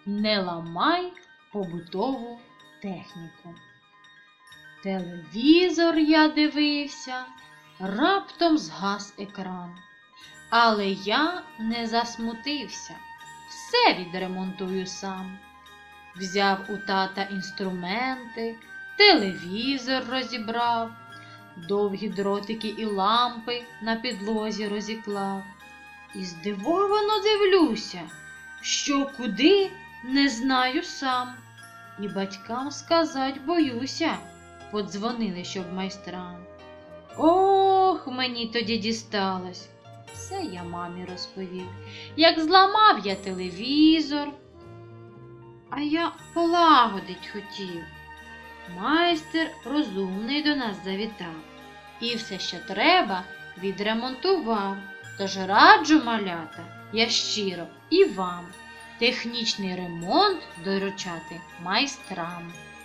Не ламай побутову техніку. Телевізор я дивився, раптом згас екран. Але я не засмутився, все відремонтую сам. Взяв у тата інструменти, телевізор розібрав, довгі дротики і лампи на підлозі розіклав. І здивовано дивлюся, що куди не знаю сам. І батькам сказать боюся, подзвонили, щоб майстрам. Ох, мені тоді дісталось. Все я мамі розповів, як зламав я телевізор. А я полагодить хотів. Майстер розумний до нас завітав. І все, що треба, відремонтував. Тож раджу, малята, я щиро і вам технічний ремонт доручати майстрам.